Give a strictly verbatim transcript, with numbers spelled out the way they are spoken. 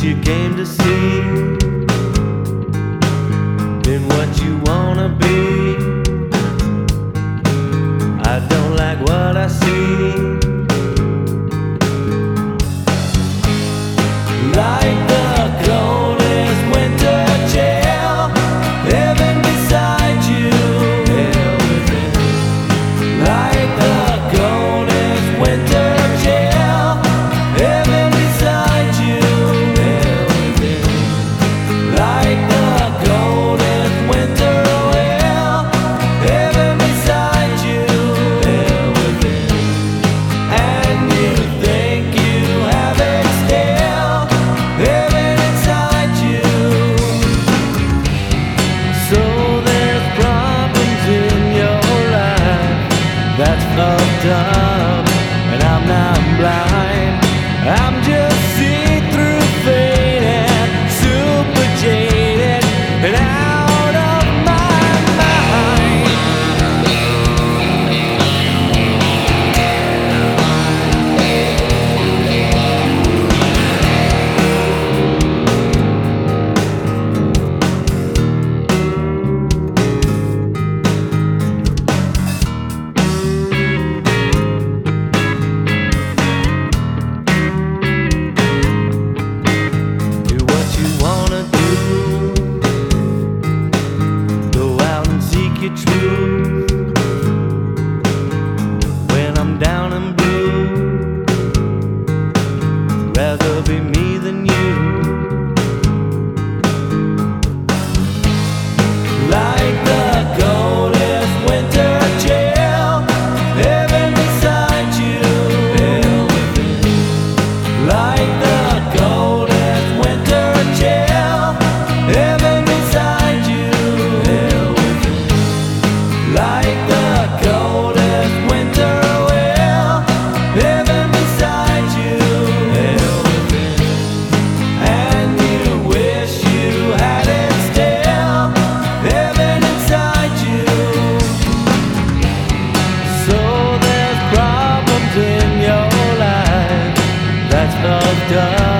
you came to see, been what you wanna be. I don't like what I see. Like the coldest winter chill, living beside you, hell within. Like the coldest winter chill, living beside you, hell within. Like the coldest winter will, living beside you, hell within. And you think you have it still, living inside you. So there's problems in your life that's fucked up, and I'm not blind. I'm just see-through faded, super jaded, and out of my mind. Do what you wanna do, go out and seek your truth. When I'm down and blue, rather be me than you. Like the coldest winter chill, living beside you, hell within. Like the coldest winter chill, living beside you, hell within. Like the coldest winter will, living beside you, hell within. And you wish you had it still, living inside you. So there's problems in your life that's fucked up.